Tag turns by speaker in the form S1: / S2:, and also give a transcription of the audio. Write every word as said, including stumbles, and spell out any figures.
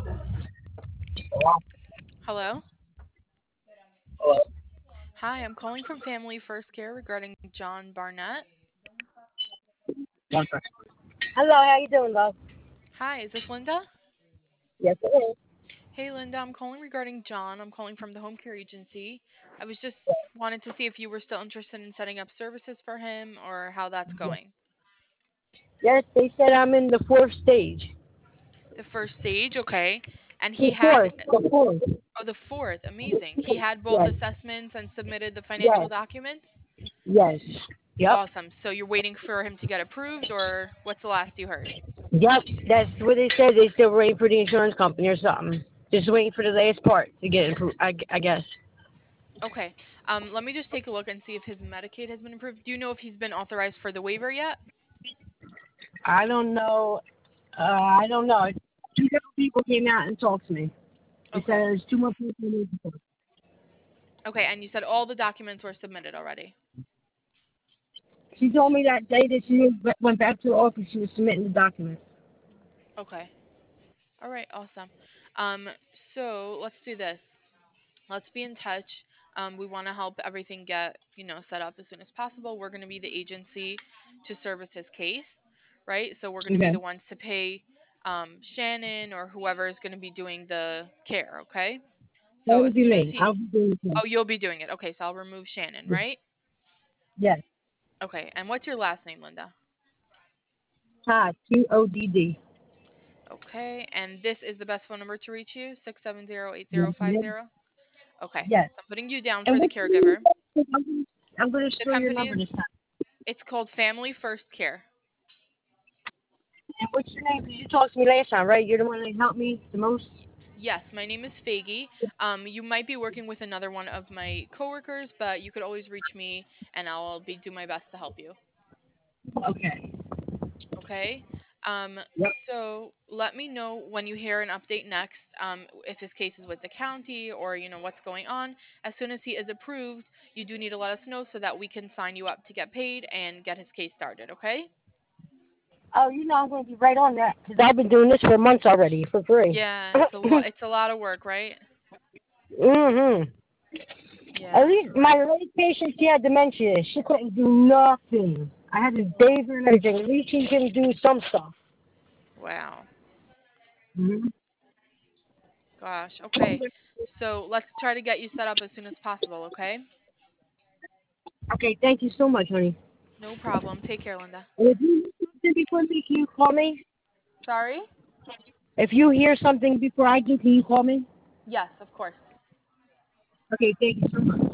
S1: Hello? Hi, I'm calling from Family First Care regarding John Barnett.
S2: One second. Hello, how you doing, love?
S1: Hi, is this Linda?
S2: Yes, it is.
S1: Hey, Linda, I'm calling regarding John. I'm calling from the home care agency. I was just wanted to see if you were still interested in setting up services for him or how that's going.
S2: Yes, they said I'm in the fourth stage.
S1: The first stage, okay. And
S2: The
S1: he had
S2: fourth, the fourth.
S1: oh the fourth, amazing. He had both
S2: Yes,
S1: assessments and submitted the financial
S2: yes,
S1: documents.
S2: yes. Yep,
S1: Awesome. So you're waiting for him to get approved or what's the last you heard?
S2: yep. That's what they said. They still waiting for the insurance company or something. Just waiting for the last part to get approved. I, I guess.
S1: Okay. Um, let me just take a look and see if his Medicaid has been approved. Do you know if he's been authorized for the waiver yet?
S2: I don't know. Uh, I don't know. Two different people came out and talked to me. They said
S1: Okay.
S2: there's two more people who need to talk.
S1: Okay, and you said all the documents were submitted already.
S2: She told me that day that she went back to the office. She was submitting the documents.
S1: Okay. All right, awesome. Um, so let's do this. Let's be in touch. Um, we want to help everything get, you know, set up as soon as possible. We're going to be the agency to service his case, right? So we're going to be
S2: Okay.
S1: the ones to pay um, Shannon or whoever is going to be doing the care, okay?
S2: That
S1: So as
S2: would be
S1: soon as
S2: me.
S1: he,
S2: I'll be doing it.
S1: oh, you'll be doing it. Okay, so I'll remove Shannon, right?
S2: Yes.
S1: Okay, and what's your last name, Linda?
S2: Hi. Q O D D.
S1: Okay, and this is the best phone number to reach you, six seven zero eight
S2: Yes.
S1: zero five zero. Okay,
S2: Yes.
S1: so I'm putting you down
S2: And
S1: for the
S2: what's your name?
S1: caregiver.
S2: I'm gonna, I'm gonna
S1: The
S2: store your
S1: company
S2: number
S1: is,
S2: this time.
S1: it's called Family First Care.
S2: And what's your name? Because you talked to me last time, right? You're the one that helped me the most.
S1: Yes, my name is Faggy. Um, you might be working with another one of my coworkers, but you could always reach me, and I'll be do my best to help you.
S2: Okay.
S1: Okay. Um,
S2: Yep.
S1: so let me know when you hear an update next, um, if his case is with the county or you know what's going on. As soon as he is approved, you do need to let us know so that we can sign you up to get paid and get his case started. Okay?
S2: Oh, you know I'm gonna be right on that because I've been doing this for months already for free.
S1: Yeah, it's a lot. It's a lot of work, right?
S2: mhm. At
S1: Yeah.
S2: least my late patient, she had dementia. She couldn't do nothing. I had to bathe her and everything. At least she can do some stuff.
S1: Wow.
S2: Mhm.
S1: Gosh. Okay. So let's try to get you set up as soon as possible. Okay?
S2: Okay. Thank you so much, honey.
S1: No problem. Take care, Linda.
S2: And if you hear something before me, can you call me?
S1: Sorry?
S2: If you hear something before I do, can you call me?
S1: Yes, of course.
S2: Okay. Thank you so much.